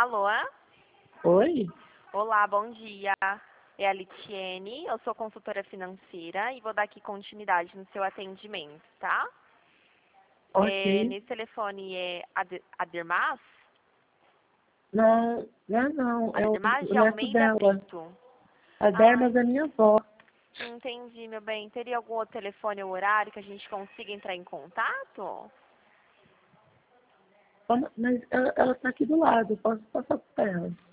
Alô? Oi? Olá, bom dia. É a Litiene, eu sou consultora financeira e vou dar aqui continuidade no seu atendimento, tá? Ok. Nesse telefone é Adermas? Não. É o Adermas de neto Almeida dela. Brito. A Ai, Dermas é minha avó. entendi, meu bem. Teria algum outro telefone ou horário que a gente consiga entrar em contato? Mas ela tá aqui do lado, posso passar por ela.